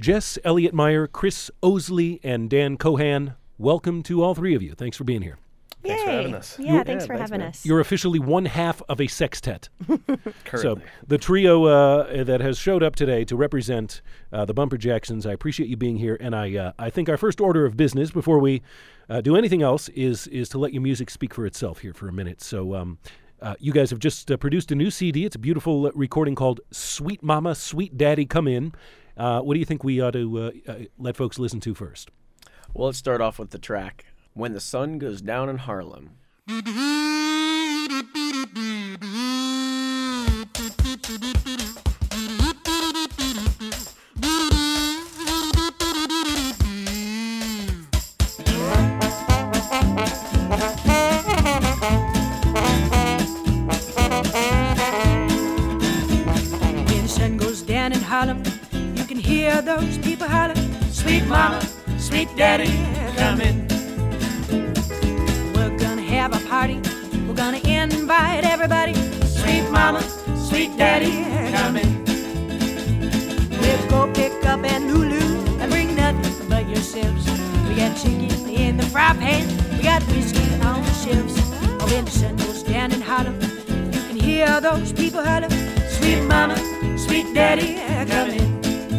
Jess Elliott Meyer, Chris Osley, and Dan Cohan. Welcome to all three of you. Thanks for being here. Thanks for having us. Yeah, thanks for having us. You're officially one half of a sextet. Currently. So the trio that has showed up today to represent the Bumper Jacksons, I appreciate you being here. And I think our first order of business before we do anything else is to let your music speak for itself here for a minute. So you guys have just produced a new CD. It's a beautiful recording called Sweet Mama, Sweet Daddy, Come In. What do you think we ought to let folks listen to first? Well, let's start off with the track, When the Sun Goes Down in Harlem. When the sun goes down in Harlem, you can hear those people holler, sweet mama, sweet daddy, come in. We're gonna have a party, we're gonna invite everybody, sweet mama, sweet daddy, come in. We'll go pick up an Lulu and bring nothing but yourselves. We got chicken in the fry pan, we got whiskey on the shelves. Oh, when the sun goes down in Harlem, you can hear those people holler, sweet mama, sweet daddy, come in.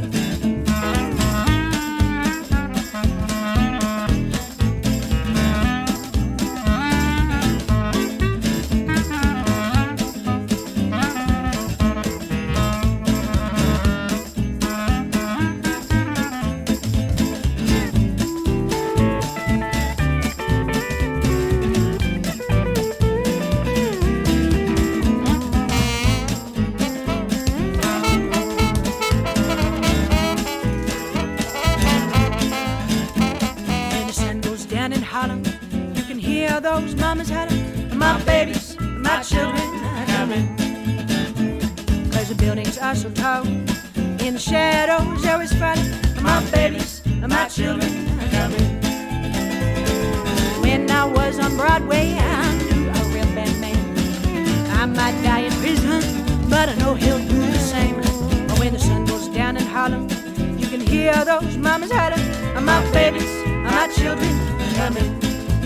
Those mamas holler, my babies, my children are coming. Cause the buildings are so tall, in the shadows always falling. My babies, my children are coming. When I was on Broadway, I knew a real bad man. I might die in prison, but I know he'll do the same. When the sun goes down in Harlem, you can hear those mamas holler, my babies, my children are coming.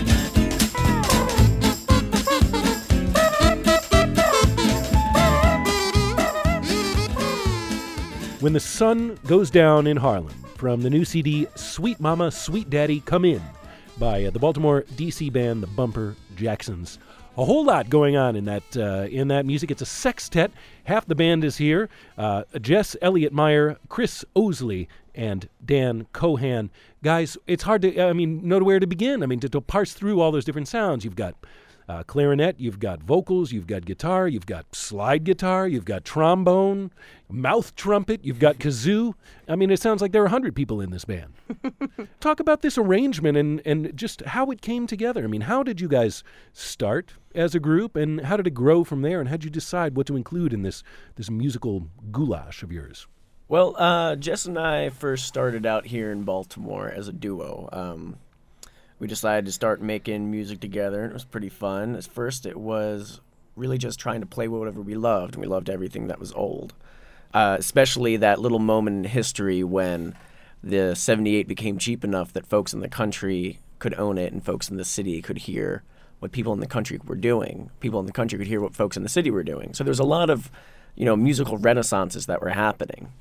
When the Sun Goes Down in Harlem, from the new CD, Sweet Mama, Sweet Daddy, Come In, by the Baltimore, D.C. band, the Bumper Jacksons. A whole lot going on in that music. It's a sextet. Half the band is here. Jess Elliott Meyer, Chris Osley, and Dan Cohan. Guys, it's hard to, know where to begin. To parse through all those different sounds. You've got clarinet, you've got vocals, you've got guitar, you've got slide guitar, you've got trombone, mouth trumpet, you've got kazoo. It sounds like there are 100 people in this band. Talk about this arrangement and just how it came together. How did you guys start as a group, and how did it grow from there, and how did you decide what to include in this musical goulash of yours? Well, Jess and I first started out here in Baltimore as a duo. We decided to start making music together, and it was pretty fun. At first, it was really just trying to play whatever we loved, and we loved everything that was old. Especially that little moment in history when the 78 became cheap enough that folks in the country could own it and folks in the city could hear what people in the country were doing. People in the country could hear what folks in the city were doing. So there was a lot of, musical renaissances that were happening.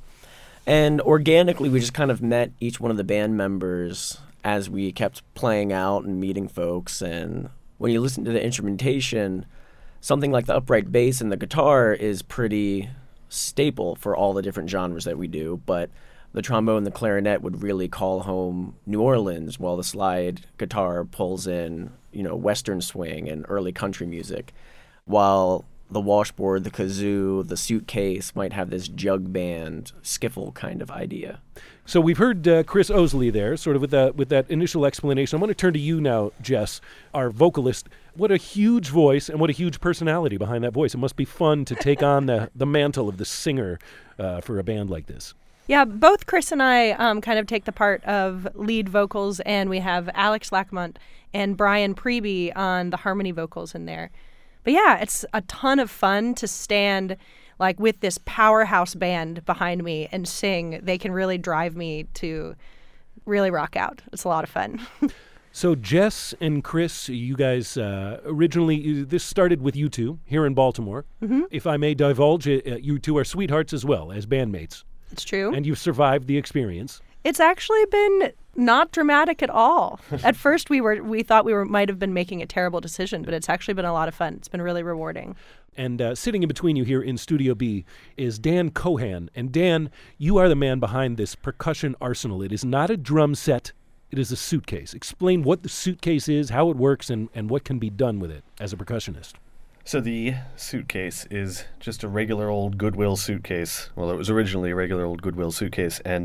And organically, we just kind of met each one of the band members as we kept playing out and meeting folks. And when you listen to the instrumentation, something like the upright bass and the guitar is pretty staple for all the different genres that we do, but the trombone and the clarinet would really call home New Orleans, while the slide guitar pulls in, Western swing and early country music, while the washboard, the kazoo, the suitcase might have this jug band, skiffle kind of idea. So we've heard Chris Osley there, sort of with that initial explanation. I'm going to turn to you now, Jess, our vocalist. What a huge voice and what a huge personality behind that voice. It must be fun to take on the mantle of the singer for a band like this. Yeah, both Chris and I kind of take the part of lead vocals, and we have Alex Lackmont and Brian Preby on the harmony vocals in there. But yeah, it's a ton of fun to stand like with this powerhouse band behind me and sing, they can really drive me to really rock out. It's a lot of fun. So Jess and Chris, you guys originally, this started with you two here in Baltimore. Mm-hmm. If I may divulge, you two are sweethearts as well as bandmates. It's true. And you've survived the experience. It's actually been not dramatic at all. At first, we thought we might have been making a terrible decision, but it's actually been a lot of fun. It's been really rewarding. And sitting in between you here in Studio B is Dan Cohan. And Dan, you are the man behind this percussion arsenal. It is not a drum set. It is a suitcase. Explain what the suitcase is, how it works, and what can be done with it as a percussionist. So the suitcase is just a regular old Goodwill suitcase. Well, it was originally a regular old Goodwill suitcase, and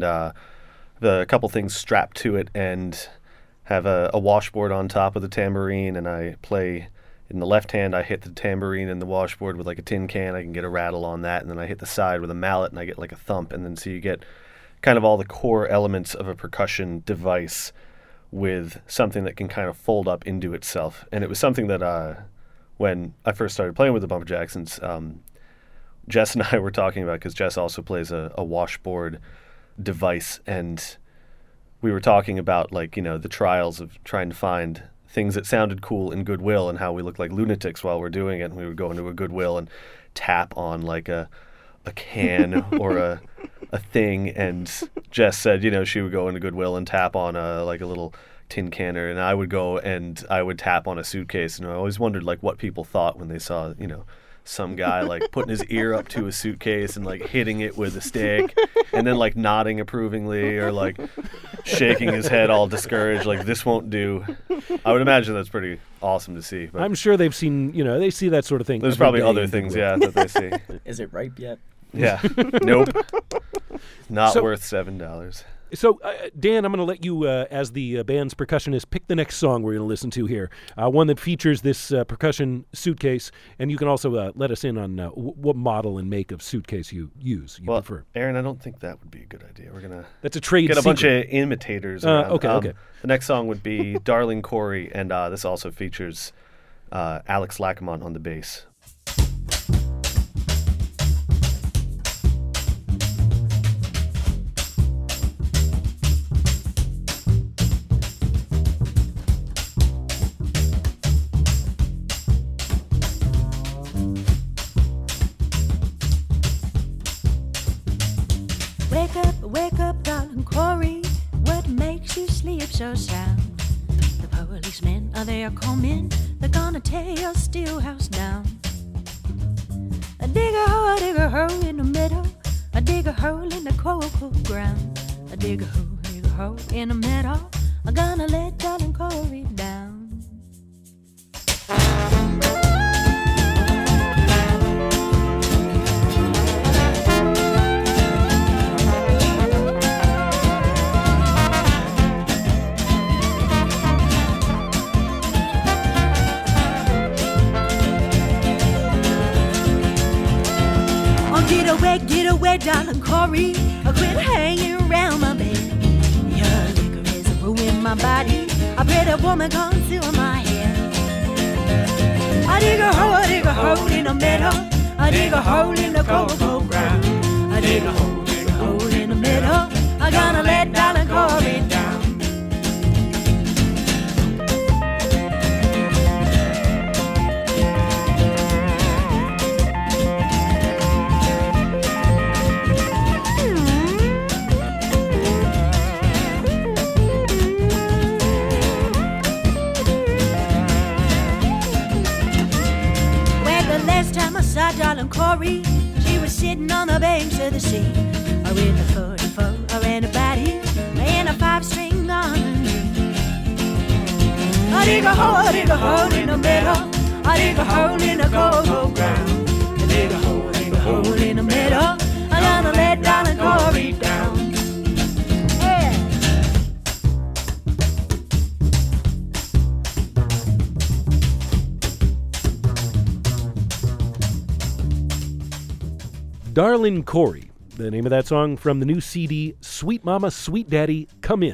the couple things strapped to it, and have a washboard on top of the tambourine, and I play in the left hand. I hit the tambourine and the washboard with like a tin can. I can get a rattle on that, and then I hit the side with a mallet, and I get like a thump, and then so you get kind of all the core elements of a percussion device with something that can kind of fold up into itself. And it was something that when I first started playing with the Bumper Jacksons, Jess and I were talking about, because Jess also plays a washboard device, and we were talking about, like, you know, the trials of trying to find things that sounded cool in Goodwill and how we looked like lunatics while we're doing it. And we would go into a Goodwill and tap on like a can or a thing, and Jess said, you know, she would go into Goodwill and tap on a little tin canner, and I would go and I would tap on a suitcase. And I always wondered like what people thought when they saw, you know, some guy like putting his ear up to a suitcase and like hitting it with a stick and then like nodding approvingly or like shaking his head all discouraged, like this won't do. I would imagine that's pretty awesome to see. But I'm sure they've seen, you know, they see that sort of thing. there's probably other things, yeah, that they see. Is it ripe yet? Yeah. Nope. Not worth $7. So, Dan, I'm going to let you, as the band's percussionist, pick the next song we're going to listen to here. One that features this percussion suitcase, and you can also let us in on what model and make of suitcase you prefer. Aaron, I don't think that would be a good idea. We're going to That's a trade get a secret. bunch of imitators around. Okay. The next song would be Darling Corey, and this also features Alex Lackamont on the bass. Wake up, darling Corey. What makes you sleep so sound? The policemen are there coming. They're gonna tear your steel house down. I dig a hole in the middle. I dig a hole in the cold ground. I dig a hole in the middle. I'm gonna let darling Corey down. Get away, darling Corey. I quit hanging around my bed. Your liquor has ruined my body. I pray the woman conceal my hair. I dig a hole in the middle. I dig a hole in the cold ground. I dig a hole in the middle. I'm gonna let darling Corey down. Darling Corey, she was sitting on the banks of the sea, with a 44 and a batty, and a 5-string on her knee. I dig a hole in the middle. I dig a hole in the cold ground. I dig a hole in the middle. I'm gonna let darling Corey down. Darling Corey, the name of that song from the new CD, Sweet Mama, Sweet Daddy, Come In,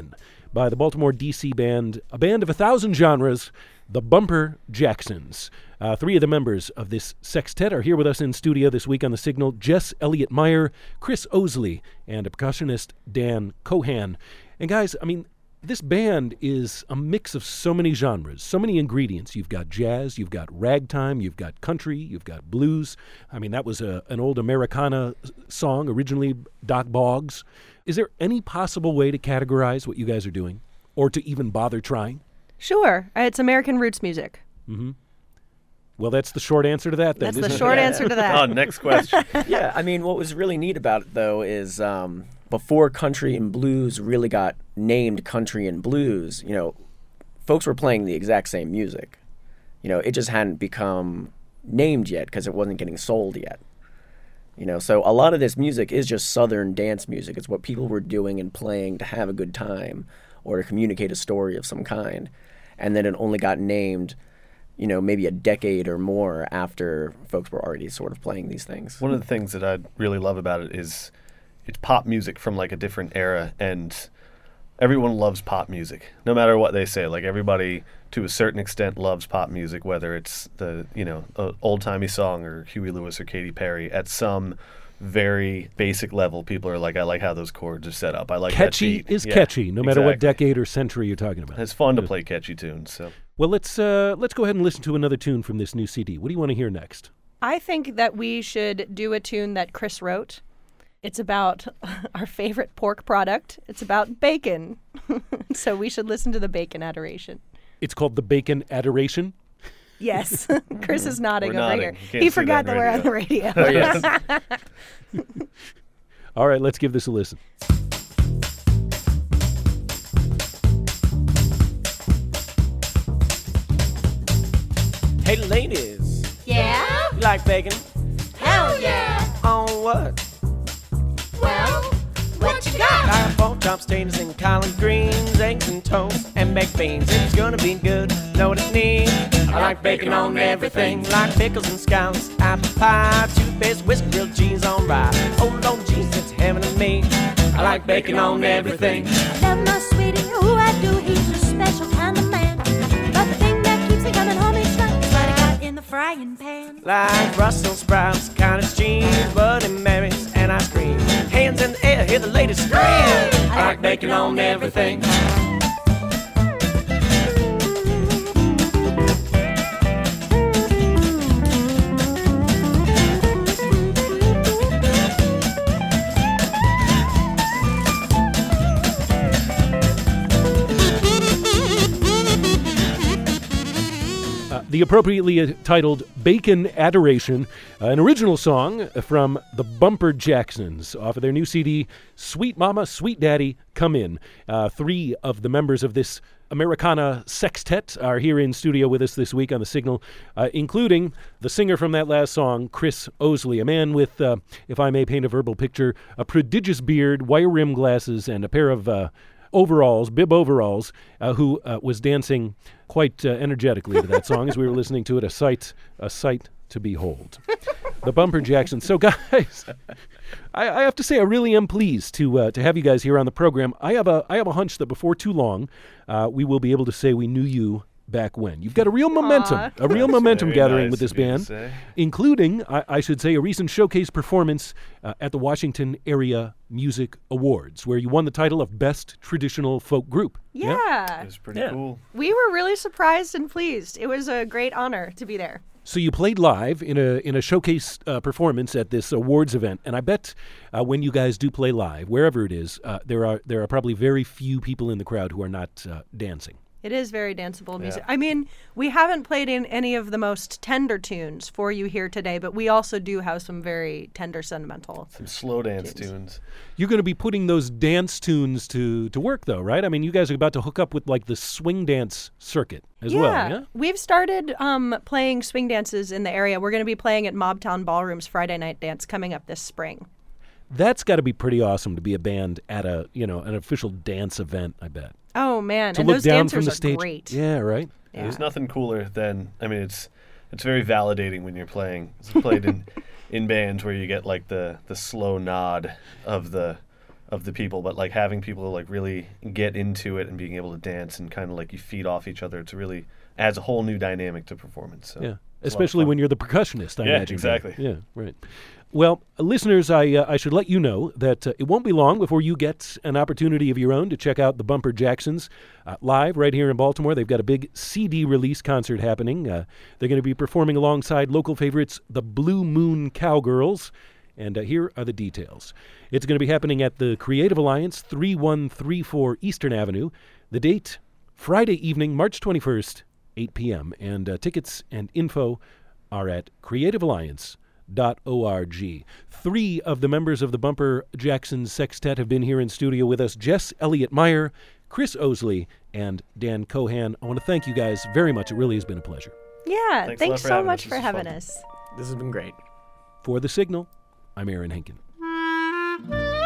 by the Baltimore, D.C. band, a band of 1,000 genres, the Bumper Jacksons. 3 of the members of this sextet are here with us in studio this week on The Signal. Jess Elliott Meyer, Chris Osley, and a percussionist, Dan Cohan. And guys, I mean, this band is a mix of so many genres, so many ingredients. You've got jazz, you've got ragtime, you've got country, you've got blues. I mean, that was an old Americana song, originally Doc Boggs. Is there any possible way to categorize what you guys are doing, or to even bother trying? Sure. It's American roots music. Mm-hmm. Well, that's the short answer to that, then. That's the short answer to that. Oh, next question. Yeah, I mean, what was really neat about it, though, is before country and blues really got named country and blues, you know, folks were playing the exact same music. You know, it just hadn't become named yet because it wasn't getting sold yet. You know, so a lot of this music is just Southern dance music. It's what people were doing and playing to have a good time or to communicate a story of some kind. And then it only got named, you know, maybe a decade or more after folks were already sort of playing these things. One of the things that I really love about it is it's pop music from like a different era, and everyone loves pop music, no matter what they say. Like, everybody to a certain extent loves pop music, whether it's the, you know, old-timey song or Huey Lewis or Katy Perry. At some very basic level, people are like, I like how those chords are set up. I like catchy that beat. is Yeah, catchy, no matter what exactly. decade or century you're talking about. It's fun to play catchy tunes. So Well, let's go ahead and listen to another tune from this new CD. What do you want to hear next? I think that we should do a tune that Chris wrote. It's about our favorite pork product. It's about bacon. So we should listen to the Bacon Adoration. It's called The Bacon Adoration. Yes. Chris is nodding We're over nodding. here. You can't He see forgot that that we're on the radio. Oh, yes. All right, let's give this a listen. Hey, ladies, Yeah? you like bacon? Hell yeah! On what? Well, what you got? I have pork chops, taters, and collard greens, eggs and toast, and baked beans. It's gonna be good, know what it needs. I like bacon on everything, like pickles and scallops, apple pie, toothpaste, whiskey, grilled cheese on rye. Oh, Lord Jesus, it's heaven to me. I like bacon on everything. Love my sweetie, ooh I do, he's a special kind of man. But the thing that keeps me coming home each night is what I got in the frying pan. Like Brussels sprouts, cottage cheese, Bloody Marys, and ice cream. Hands in the air, hear the ladies scream. I like bacon on everything. The appropriately titled Bacon Adoration, an original song from the Bumper Jacksons off of their new CD, Sweet Mama, Sweet Daddy, Come In. 3 of the members of this Americana sextet are here in studio with us this week on The Signal, including the singer from that last song, Chris Osley, a man with, if I may paint a verbal picture, a prodigious beard, wire rim glasses, and a pair of overalls, bib overalls, who was dancing quite energetically to that song as we were listening to it. A sight to behold. The Bumper Jacksons. So, guys, I have to say I really am pleased to have you guys here on the program. I have a hunch that before too long, we will be able to say we knew you back when. You've got a real momentum, Very gathering nice with this of you to band, say. including, I should say, a recent showcase performance at the Washington Area Music Awards, where you won the title of Best Traditional Folk Group. Yeah. It was pretty Yeah. cool. We were really surprised and pleased. It was a great honor to be there. So you played live in a showcase performance at this awards event, and I bet when you guys do play live, wherever it is, there are probably very few people in the crowd who are not dancing. It is very danceable music. I mean, we haven't played in any of the most tender tunes for you here today, but we also do have some very tender, sentimental. Some slow dance tunes. You're going to be putting those dance tunes to work, though, right? I mean, you guys are about to hook up with, like, the swing dance circuit as well, yeah? We've started playing swing dances in the area. We're going to be playing at Mobtown Ballroom's Friday Night Dance coming up this spring. That's got to be pretty awesome to be a band at an official dance event, I bet. Oh, man. To and look those down dancers from the are stage. great. Yeah, right? Yeah. There's nothing cooler than, I mean, it's very validating when you're playing. It's played in bands where you get like the slow nod of the of the people, but like having people like really get into it and being able to dance and kind of like you feed off each other, it's really adds a whole new dynamic to performance. So Yeah, it's a lot of especially fun. when you're the percussionist, I Yeah, imagine. exactly. Yeah, right. Well, listeners, I should let you know that it won't be long before you get an opportunity of your own to check out the Bumper Jacksons live right here in Baltimore. They've got a big CD release concert happening. They're going to be performing alongside local favorites, the Blue Moon Cowgirls. And here are the details. It's going to be happening at the Creative Alliance, 3134 Eastern Avenue. The date, Friday evening, March 21st, 8 p.m. And tickets and info are at creativealliance.org. 3 of the members of the Bumper Jacksons Sextet have been here in studio with us. Jess Elliott Meyer, Chris Osley, and Dan Cohan. I want to thank you guys very much. It really has been a pleasure. Yeah, Thanks a lot thanks for so having much us. for This was having fun. us. This has been great. For The Signal, I'm Aaron Henkin.